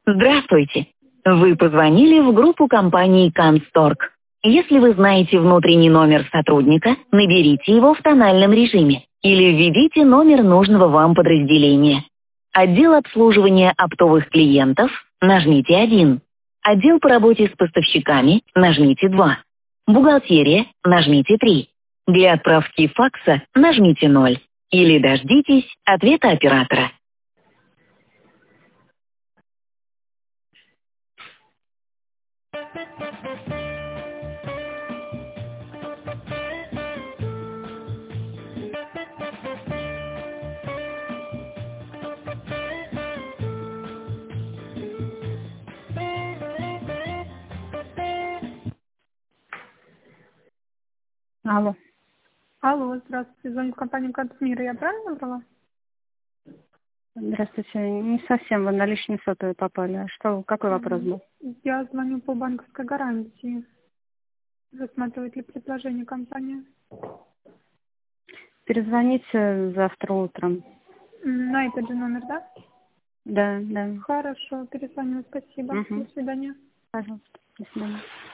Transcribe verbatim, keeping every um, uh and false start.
Здравствуйте! Вы позвонили в группу компании Консторг. Если вы знаете внутренний номер сотрудника, наберите его в тональном режиме или введите номер нужного вам подразделения. Отдел обслуживания оптовых клиентов – нажмите один. Отдел по работе с поставщиками – нажмите два. Бухгалтерия – нажмите три. Для отправки факса нажмите ноль. Или дождитесь ответа оператора. Алло. Алло, здравствуйте. Звоню в компанию «Контмир». Я правильно набрала? Здравствуйте. Не совсем вы на личный сотовый попали. А что, какой вопрос был? Я звоню по банковской гарантии. Рассматривает ли предложение компания? Перезвоните завтра утром. На этот же номер, да? Да, да. Хорошо, перезвоню. Спасибо. Угу. До свидания. Пожалуйста. До свидания.